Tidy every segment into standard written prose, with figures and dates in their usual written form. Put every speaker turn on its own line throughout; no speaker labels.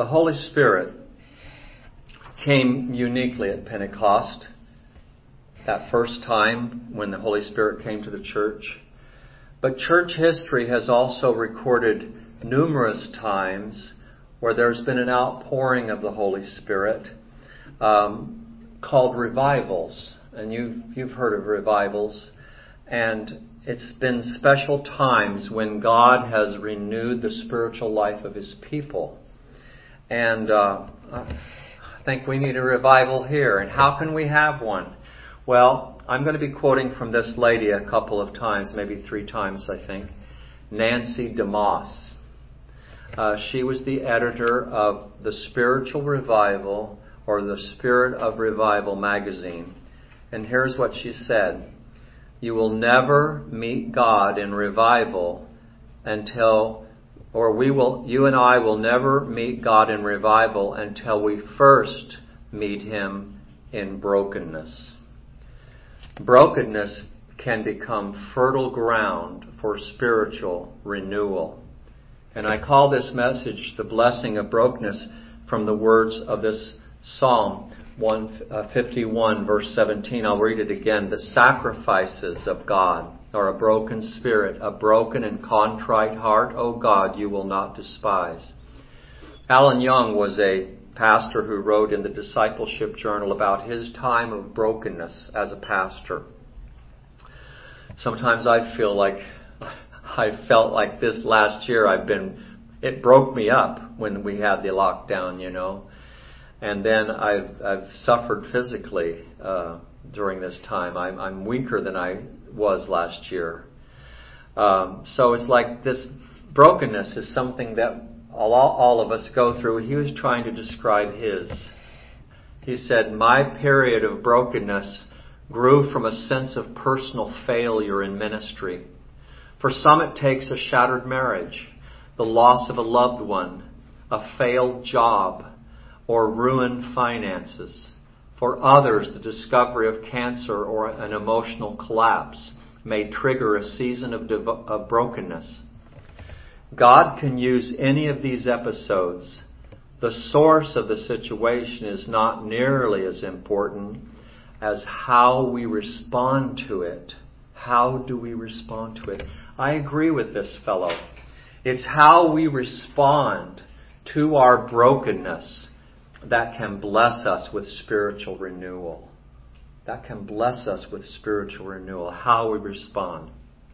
The Holy Spirit came uniquely at Pentecost, that first time when the Holy Spirit came to the church. But church history has also recorded numerous times where there's been an outpouring of the Holy Spirit called revivals. And you've heard of revivals. And it's been special times when God has renewed the spiritual life of His people. And I think we need a revival here. And how can we have one? Well, I'm going to be quoting from this lady a couple of times, maybe 3 times, I think. Nancy DeMoss. She was the editor of the Spiritual Revival, or the Spirit of Revival magazine. And here's what she said. You will never meet God in revival you and I will never meet God in revival until we first meet Him in brokenness. Brokenness can become fertile ground for spiritual renewal. And I call this message the blessing of brokenness from the words of this Psalm 151 verse 17. I'll read it again. The sacrifices of God are a broken spirit, a broken and contrite heart, O God, you will not despise. Alan Young was a pastor who wrote in the Discipleship Journal about his time of brokenness as a pastor. Sometimes I felt like this last year it broke me up when we had the lockdown, And then I've suffered physically during this time. I'm weaker than I was last year. So it's like this brokenness is something that all of us go through. He was trying to describe his. He said, my period of brokenness grew from a sense of personal failure in ministry. For some it takes a shattered marriage, the loss of a loved one, a failed job, or ruined finances. For others, the discovery of cancer or an emotional collapse may trigger a season of brokenness. God can use any of these episodes. The source of the situation is not nearly as important as how we respond to it. How do we respond to it? I agree with this fellow. It's how we respond to our brokenness that can bless us with spiritual renewal. That can bless us with spiritual renewal. How we respond.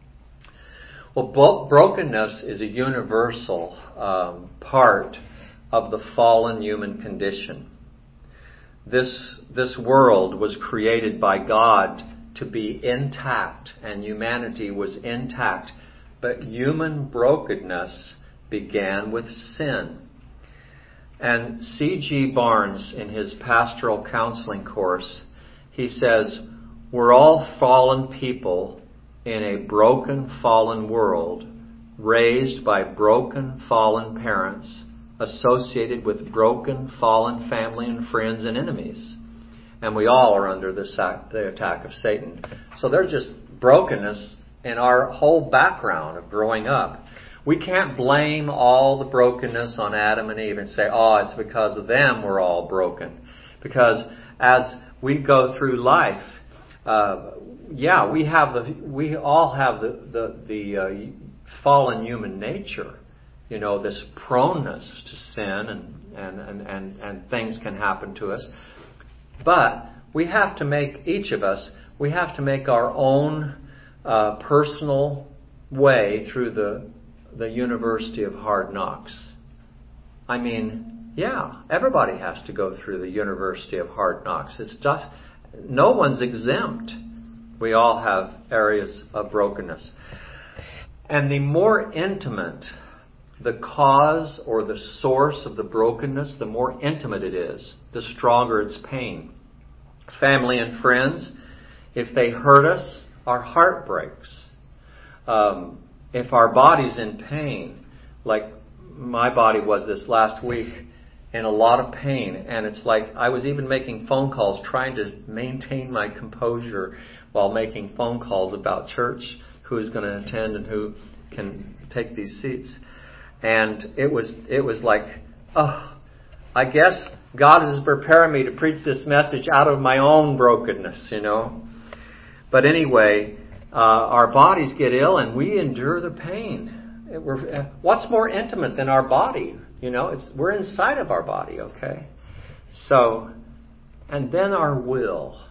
Well, brokenness is a universal part of the fallen human condition. This world was created by God to be intact, and humanity was intact. But human brokenness began with sin. And C.G. Barnes, in his pastoral counseling course, he says, we're all fallen people in a broken, fallen world, raised by broken, fallen parents, associated with broken, fallen family and friends and enemies. And we all are under the attack of Satan. So there's just brokenness in our whole background of growing up. We can't blame all the brokenness on Adam and Eve and say, it's because of them we're all broken. Because as we go through life, we all have the fallen human nature. This proneness to sin and things can happen to us. But we have to make, each of us, we have to make our own personal way through the University of Hard Knocks. Everybody has to go through the University of Hard Knocks. It's just, no one's exempt. We all have areas of brokenness. And the more intimate the cause or the source of the brokenness, the more intimate it is, the stronger its pain. Family and friends, if they hurt us, our heart breaks. If our body's in pain, like my body was this last week, in a lot of pain, and it's like I was even making phone calls, trying to maintain my composure while making phone calls about church, who is going to attend and who can take these seats. And it was like, I guess God is preparing me to preach this message out of my own brokenness, But anyway, our bodies get ill and we endure the pain. What's more intimate than our body? We're inside of our body, okay? So, and then our will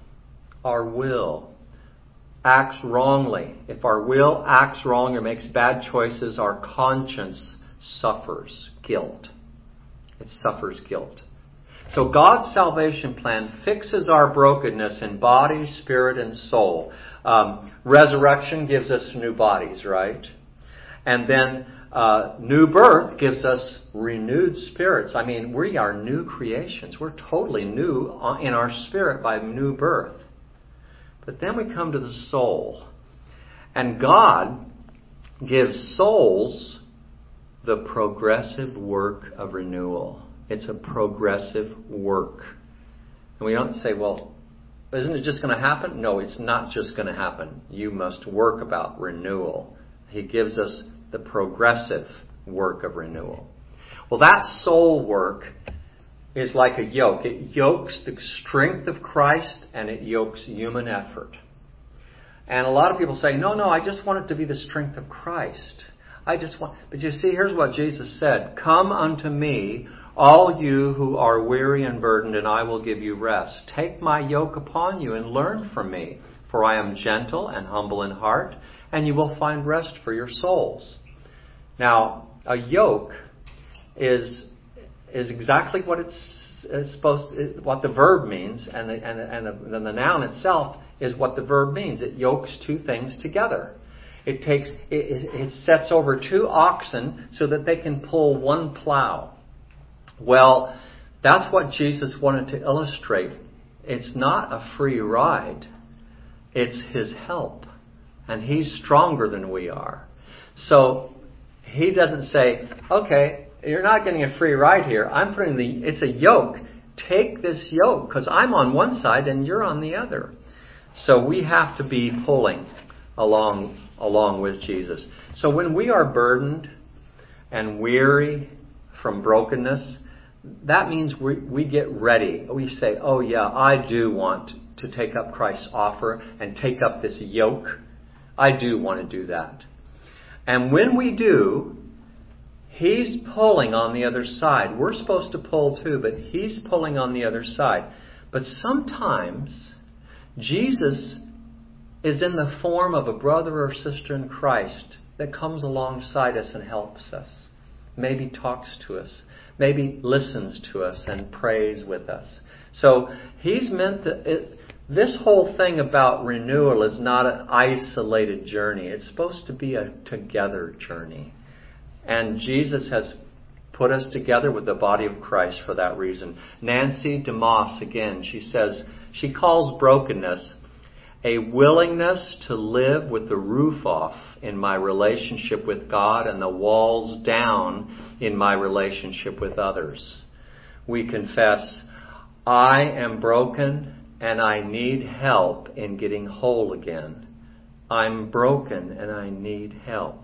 acts wrongly. If our will acts wrong or makes bad choices, our conscience suffers guilt. It suffers guilt. So God's salvation plan fixes our brokenness in body, spirit, and soul. Resurrection gives us new bodies, right? And then new birth gives us renewed spirits. I mean, we are new creations. We're totally new in our spirit by new birth. But then we come to the soul. And God gives souls the progressive work of renewal. It's a progressive work. And we don't say, well, isn't it just going to happen? No, it's not just going to happen. You must work about renewal. He gives us the progressive work of renewal. Well, that soul work is like a yoke. It yokes the strength of Christ and it yokes human effort. And a lot of people say, no, I just want it to be the strength of Christ. But you see, here's what Jesus said. Come unto me, all you who are weary and burdened, and I will give you rest. Take my yoke upon you and learn from me, for I am gentle and humble in heart, and you will find rest for your souls. Now, a yoke is exactly what what the verb means, and the noun itself is what the verb means. It yokes two things together. It sets over two oxen so that they can pull one plow. Well, that's what Jesus wanted to illustrate. It's not a free ride. It's His help. And He's stronger than we are. So He doesn't say, okay, you're not getting a free ride here. It's a yoke. Take this yoke because I'm on one side and you're on the other. So we have to be pulling along with Jesus. So when we are burdened and weary from brokenness, that means we get ready. We say, oh yeah, I do want to take up Christ's offer and take up this yoke. I do want to do that. And when we do, He's pulling on the other side. We're supposed to pull too, but He's pulling on the other side. But sometimes Jesus is in the form of a brother or sister in Christ that comes alongside us and helps us. Maybe talks to us. Maybe listens to us and prays with us. So He's meant that this whole thing about renewal is not an isolated journey. It's supposed to be a together journey. And Jesus has put us together with the body of Christ for that reason. Nancy DeMoss, again, she calls brokenness a willingness to live with the roof off in my relationship with God and the walls down in my relationship with others. We confess, I am broken and I need help in getting whole again. I'm broken and I need help.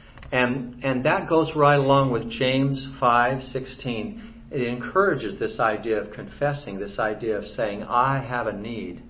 And that goes right along with James 5:16. It encourages this idea of confessing, this idea of saying, I have a need.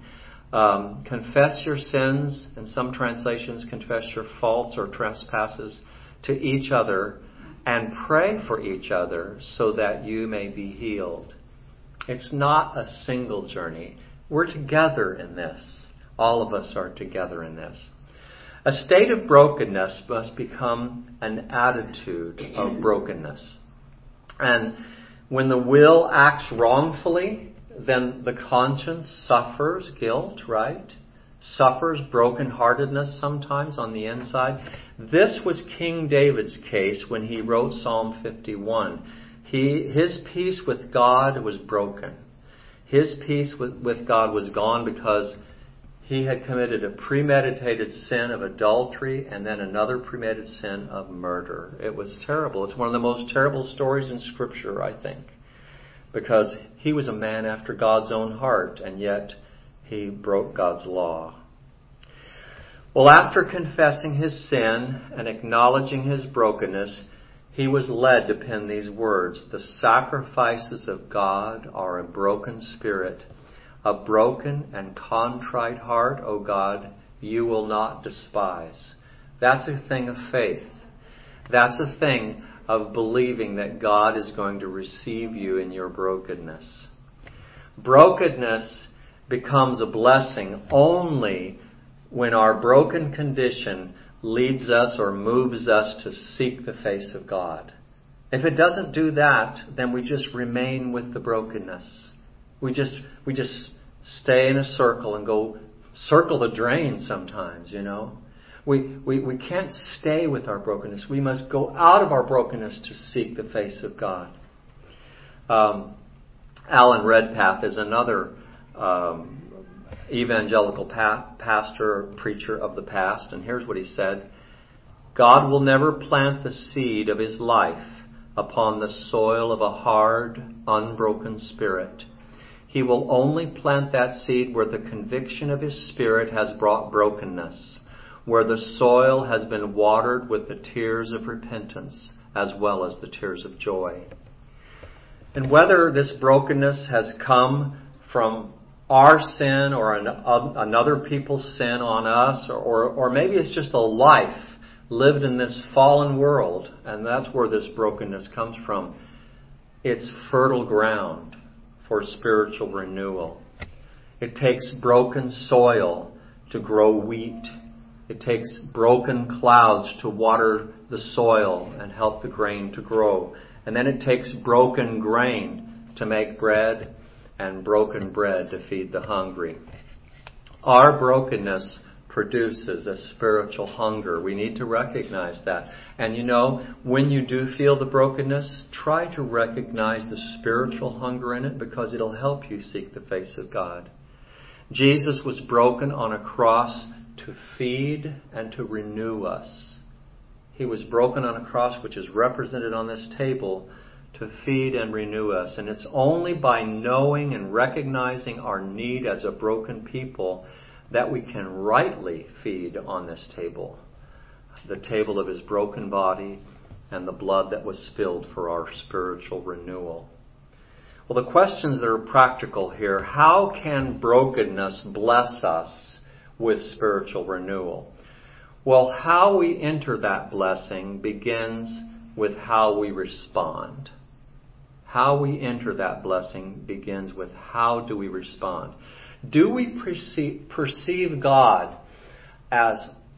Confess your sins, and some translations confess your faults or trespasses to each other, and pray for each other so that you may be healed. It's not a single journey. We're together in this. All of us are together in this. A state of brokenness must become an attitude of brokenness. And when the will acts wrongfully, then the conscience suffers guilt, right? Suffers brokenheartedness sometimes on the inside. This was King David's case when he wrote Psalm 51. His peace with God was broken. His peace with God was gone because he had committed a premeditated sin of adultery and then another premeditated sin of murder. It was terrible. It's one of the most terrible stories in Scripture, I think, because he was a man after God's own heart, and yet he broke God's law. Well, after confessing his sin and acknowledging his brokenness, he was led to pen these words, "The sacrifices of God are a broken spirit. A broken and contrite heart, O God, you will not despise." That's a thing of faith. That's a thing of believing that God is going to receive you in your brokenness. Brokenness becomes a blessing only when our broken condition leads us or moves us to seek the face of God. If it doesn't do that, then we just remain with the brokenness. We just stay in a circle and go circle the drain sometimes, We can't stay with our brokenness. We must go out of our brokenness to seek the face of God. Alan Redpath is another evangelical pastor, preacher of the past, and here's what he said: "God will never plant the seed of his life upon the soil of a hard, unbroken spirit. He will only plant that seed where the conviction of his Spirit has brought brokenness, where the soil has been watered with the tears of repentance as well as the tears of joy." And whether this brokenness has come from our sin or another people's sin on us, or maybe it's just a life lived in this fallen world, and that's where this brokenness comes from, it's fertile ground for spiritual renewal. It takes broken soil to grow wheat. It takes broken clouds to water the soil and help the grain to grow. And then it takes broken grain to make bread, and broken bread to feed the hungry. Our brokenness produces a spiritual hunger. We need to recognize that. And when you do feel the brokenness, try to recognize the spiritual hunger in it, because it'll help you seek the face of God. Jesus was broken on a cross to feed and to renew us. He was broken on a cross, which is represented on this table, to feed and renew us. And it's only by knowing and recognizing our need as a broken people that we can rightly feed on this table, the table of his broken body and the blood that was spilled for our spiritual renewal. Well, the questions that are practical here: how can brokenness bless us with spiritual renewal? Well, how we enter that blessing begins with how we respond. How we enter that blessing begins with how do we respond. Do we perceive God as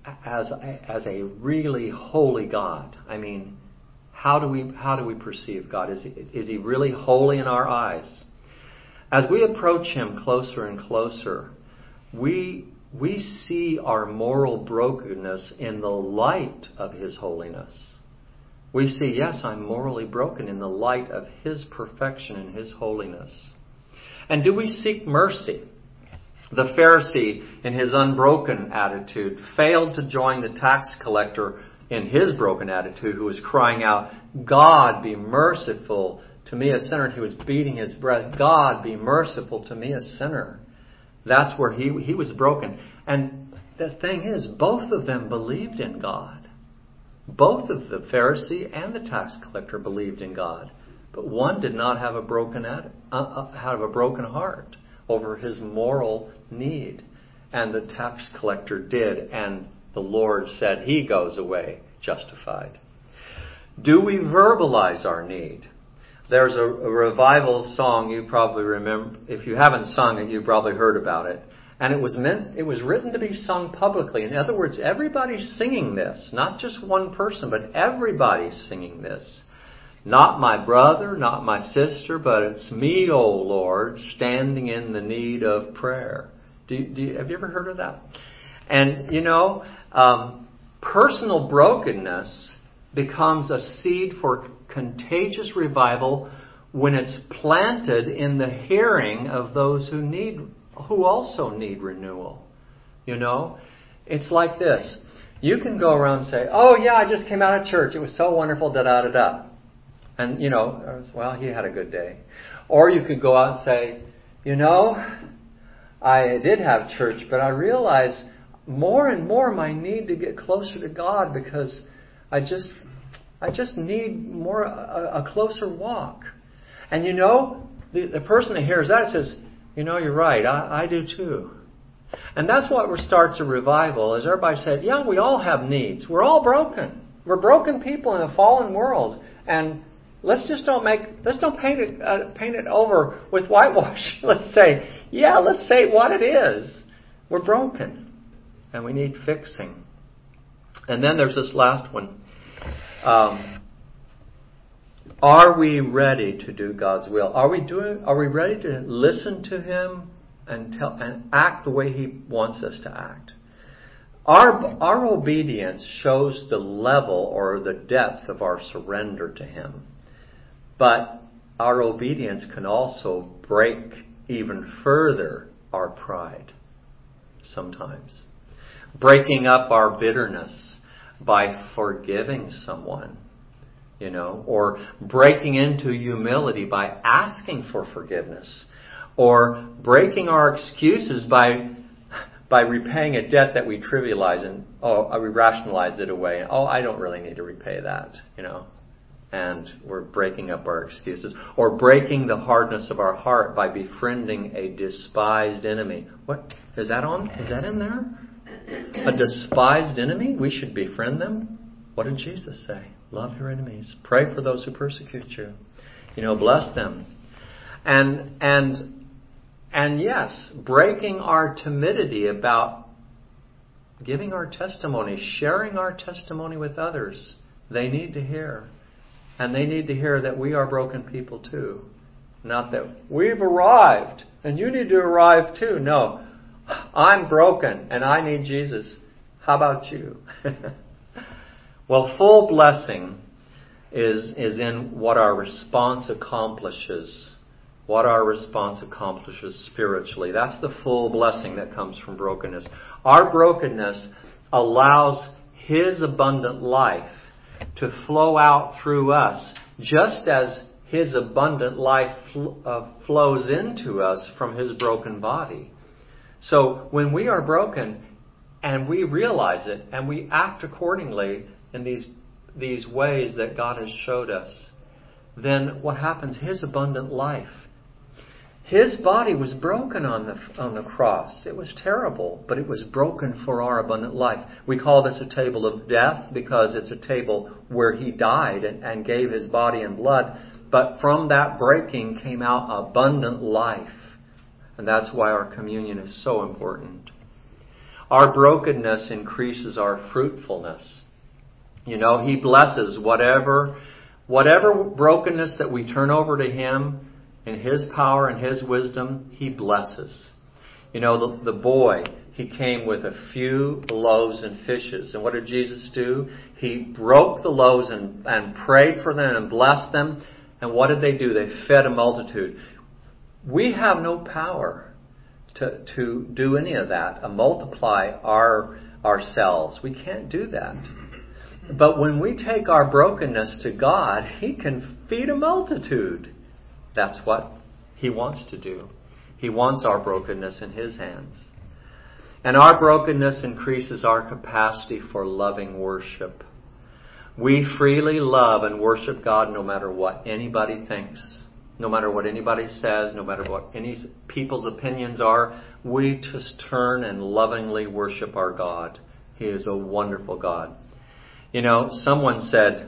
a really holy God? I mean, how do we perceive God? Is he really holy in our eyes? As we approach him closer and closer, we see our moral brokenness in the light of his holiness. We see, yes, I'm morally broken in the light of his perfection and his holiness. And do we seek mercy? The Pharisee, in his unbroken attitude, failed to join the tax collector in his broken attitude, who was crying out, "God, be merciful to me, a sinner." And he was beating his breast. "God, be merciful to me, a sinner." That's where he was broken. And the thing is, both of them believed in God. Both of the Pharisee and the tax collector believed in God, but one did not have a broken heart over his moral need, and the tax collector did, and the Lord said he goes away justified. Do we verbalize our need? There's a revival song you probably remember. If you haven't sung it, you've probably heard about it. And it was written to be sung publicly. In other words, everybody's singing this. Not just one person, but everybody's singing this. Not my brother, not my sister, but it's me, O Lord, standing in the need of prayer. Have you ever heard of that? And, personal brokenness becomes a seed for contagious revival when it's planted in the hearing of those who also need renewal. It's like this. You can go around and say, "Oh yeah, I just came out of church. It was so wonderful, da-da-da-da." And, well, he had a good day. Or you could go out and say, "I did have church, but I realize more and more my need to get closer to God because I I just need more, a closer walk. And the person that hears that says, you're right, I do too. And that's what starts a revival, is everybody said, yeah, we all have needs. We're all broken. We're broken people in a fallen world. And let's don't paint it over with whitewash. Let's say what it is. We're broken. And we need fixing. And then there's this last one. Are we ready to do God's will? Are we ready to listen to Him and act the way He wants us to act? Our obedience shows the level or the depth of our surrender to Him. But our obedience can also break even further our pride sometimes. Breaking up our bitterness by forgiving someone, or breaking into humility by asking for forgiveness, or breaking our excuses by repaying a debt that we trivialize and we rationalize it away. I don't really need to repay that, and we're breaking up our excuses, or breaking the hardness of our heart by befriending a despised enemy. What is that on? Is that in there? A despised enemy? We should befriend them? What did Jesus say? Love your enemies. Pray for those who persecute you. Bless them. And yes, breaking our timidity about giving our testimony, sharing our testimony with others. They need to hear. And they need to hear that we are broken people too. Not that we've arrived and you need to arrive too. No. I'm broken and I need Jesus. How about you? Well, full blessing is in what our response accomplishes. What our response accomplishes spiritually. That's the full blessing that comes from brokenness. Our brokenness allows His abundant life to flow out through us, just as His abundant life flows into us from His broken body. So when we are broken and we realize it and we act accordingly in these ways that God has showed us, then what happens? His abundant life. His body was broken on the cross. It was terrible, but it was broken for our abundant life. We call this a table of death because it's a table where He died and gave His body and blood. But from that breaking came out abundant life. And that's why our communion is so important. Our brokenness increases our fruitfulness. He blesses whatever brokenness that we turn over to Him in His power and His wisdom, He blesses. The boy, he came with a few loaves and fishes. And what did Jesus do? He broke the loaves and prayed for them and blessed them. And what did they do? They fed a multitude. We have no power to do any of that, multiply ourselves. We can't do that. But when we take our brokenness to God, He can feed a multitude. That's what He wants to do. He wants our brokenness in His hands. And our brokenness increases our capacity for loving worship. We freely love and worship God no matter what anybody thinks. No matter what anybody says, no matter what any people's opinions are, we just turn and lovingly worship our God. He is a wonderful God. Someone said,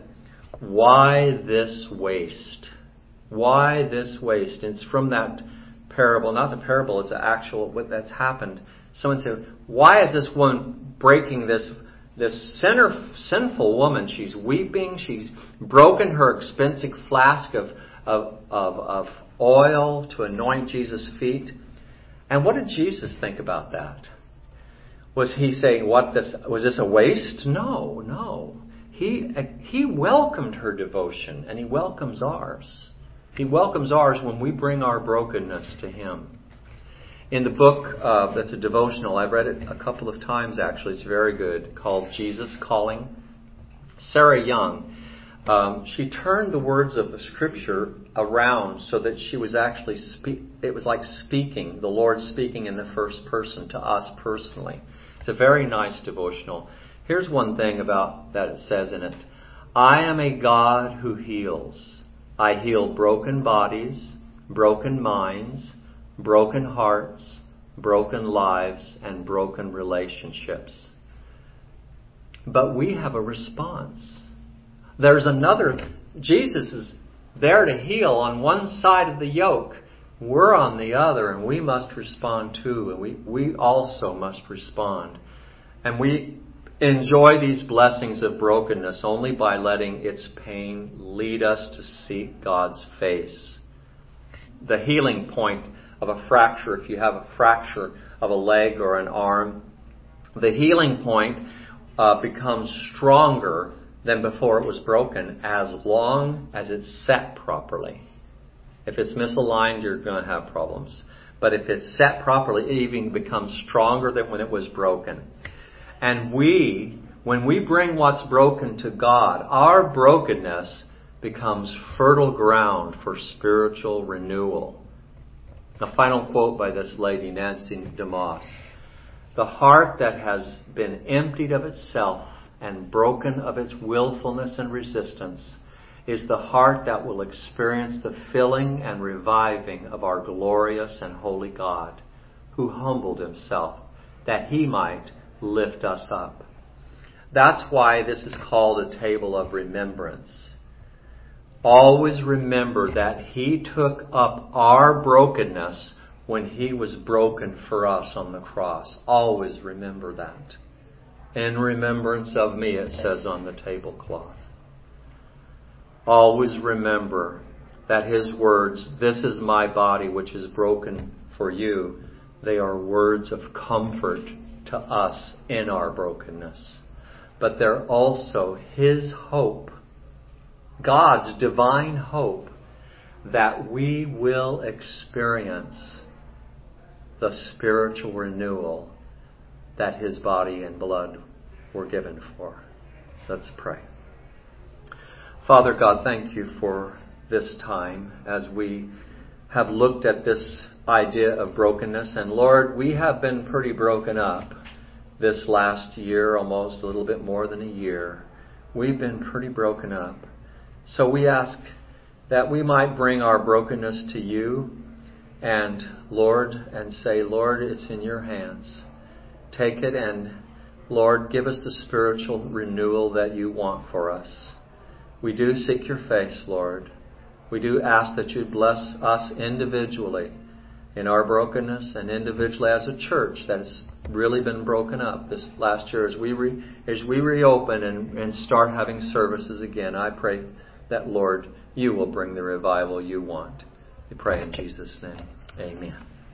why this waste? Why this waste? It's from that parable, not the parable, it's the actual, what that's happened. Someone said, why is this woman breaking this sinful woman? She's weeping, she's broken her expensive flask of oil to anoint Jesus' feet. And what did Jesus think about that? Was He saying, was this a waste? No. He welcomed her devotion, and He welcomes ours. He welcomes ours when we bring our brokenness to Him. In the book that's a devotional, I've read it a couple of times actually, it's very good, called Jesus Calling. Sarah Young, she turned the words of the Scripture around so that she was actually it was like speaking, the Lord speaking in the first person to us personally. It's a very nice devotional. Here's one thing about that it says in it. I am a God who heals. I heal broken bodies, broken minds, broken hearts, broken lives, and broken relationships. But we have a response. There's another. Jesus is there to heal on one side of the yoke. We're on the other, and we must respond too. And we also must respond. And we enjoy these blessings of brokenness only by letting its pain lead us to seek God's face. The healing point of a fracture, if you have a fracture of a leg or an arm, the healing point becomes stronger than before it was broken as long as it's set properly. If it's misaligned, you're going to have problems. But if it's set properly, it even becomes stronger than when it was broken. And when we bring what's broken to God, our brokenness becomes fertile ground for spiritual renewal. A final quote by this lady, Nancy DeMoss. The heart that has been emptied of itself and broken of its willfulness and resistance is the heart that will experience the filling and reviving of our glorious and holy God, who humbled himself that he might lift us up. That's why this is called a table of remembrance. Always remember that he took up our brokenness when he was broken for us on the cross. Always remember that. In remembrance of me, it says on the tablecloth. Always remember that his words, this is my body which is broken for you, they are words of comfort to us in our brokenness. But they're also his hope, God's divine hope, that we will experience the spiritual renewal that his body and blood were given for. Let's pray. Father God, thank you for this time as we have looked at this idea of brokenness. And Lord, we have been pretty broken up this last year, almost a little bit more than a year. We've been pretty broken up. So we ask that we might bring our brokenness to you and Lord, and say, Lord, it's in your hands. Take it and Lord, give us the spiritual renewal that you want for us. We do seek your face, Lord. We do ask that you bless us individually in our brokenness and individually as a church that has really been broken up this last year. As we reopen and start having services again, I pray that, Lord, you will bring the revival you want. We pray in Jesus' name. Amen.